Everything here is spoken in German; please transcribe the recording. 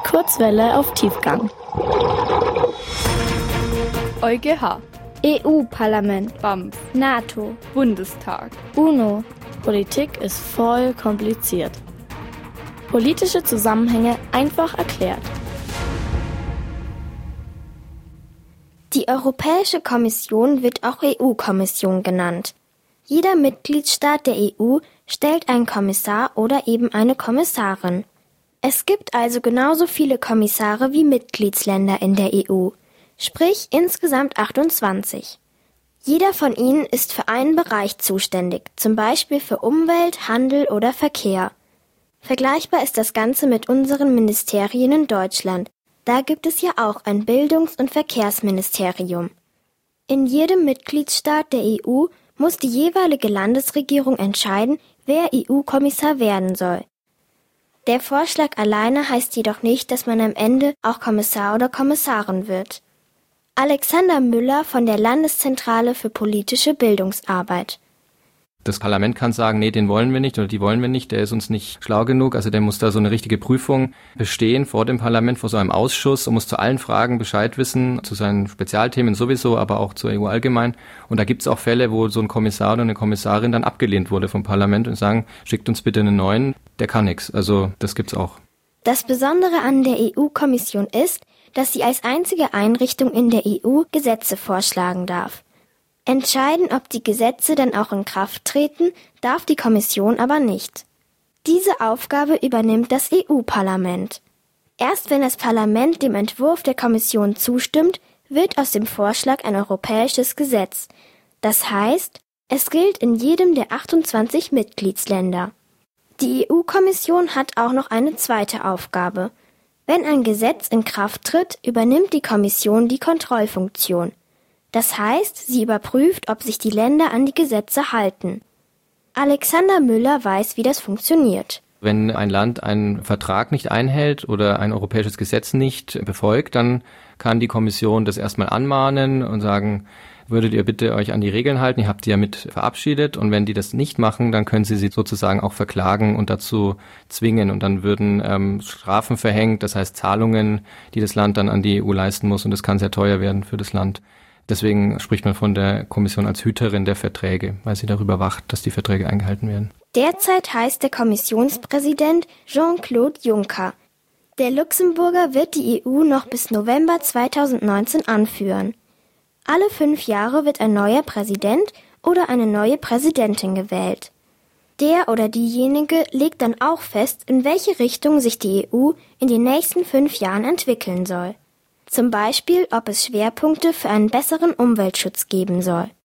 Kurzwelle auf Tiefgang. EuGH, EU-Parlament, BAMF, NATO, Bundestag. UNO. Politik ist voll kompliziert. Politische Zusammenhänge einfach erklärt. Die Europäische Kommission wird auch EU-Kommission genannt. Jeder Mitgliedstaat der EU stellt einen Kommissar oder eben eine Kommissarin. Es gibt also genauso viele Kommissare wie Mitgliedsländer in der EU, sprich insgesamt 28. Jeder von ihnen ist für einen Bereich zuständig, zum Beispiel für Umwelt, Handel oder Verkehr. Vergleichbar ist das Ganze mit unseren Ministerien in Deutschland. Da gibt es ja auch ein Bildungs- und Verkehrsministerium. In jedem Mitgliedstaat der EU muss die jeweilige Landesregierung entscheiden, wer EU-Kommissar werden soll. Der Vorschlag alleine heißt jedoch nicht, dass man am Ende auch Kommissar oder Kommissarin wird. Alexander Müller von der Landeszentrale für politische Bildungsarbeit. Das Parlament kann sagen, nee, den wollen wir nicht oder die wollen wir nicht, der ist uns nicht schlau genug. Also der muss da so eine richtige Prüfung bestehen vor dem Parlament, vor so einem Ausschuss und muss zu allen Fragen Bescheid wissen, zu seinen Spezialthemen sowieso, aber auch zur EU allgemein. Und da gibt es auch Fälle, wo so ein Kommissar oder eine Kommissarin dann abgelehnt wurde vom Parlament und sagen, schickt uns bitte einen neuen, der kann nichts. Also das gibt's auch. Das Besondere an der EU-Kommission ist, dass sie als einzige Einrichtung in der EU Gesetze vorschlagen darf. Entscheiden, ob die Gesetze dann auch in Kraft treten, darf die Kommission aber nicht. Diese Aufgabe übernimmt das EU-Parlament. Erst wenn das Parlament dem Entwurf der Kommission zustimmt, wird aus dem Vorschlag ein europäisches Gesetz. Das heißt, es gilt in jedem der 28 Mitgliedsländer. Die EU-Kommission hat auch noch eine zweite Aufgabe. Wenn ein Gesetz in Kraft tritt, übernimmt die Kommission die Kontrollfunktion. Das heißt, sie überprüft, ob sich die Länder an die Gesetze halten. Alexander Müller weiß, wie das funktioniert. Wenn ein Land einen Vertrag nicht einhält oder ein europäisches Gesetz nicht befolgt, dann kann die Kommission das erstmal anmahnen und sagen, würdet ihr bitte euch an die Regeln halten, ihr habt die ja mit verabschiedet, und wenn die das nicht machen, dann können sie sozusagen auch verklagen und dazu zwingen, und dann würden Strafen verhängt, das heißt Zahlungen, die das Land dann an die EU leisten muss, und das kann sehr teuer werden für das Land. Deswegen spricht man von der Kommission als Hüterin der Verträge, weil sie darüber wacht, dass die Verträge eingehalten werden. Derzeit heißt der Kommissionspräsident Jean-Claude Juncker. Der Luxemburger wird die EU noch bis November 2019 anführen. Alle 5 Jahre wird ein neuer Präsident oder eine neue Präsidentin gewählt. Der oder diejenige legt dann auch fest, in welche Richtung sich die EU in den nächsten 5 Jahren entwickeln soll. Zum Beispiel, ob es Schwerpunkte für einen besseren Umweltschutz geben soll.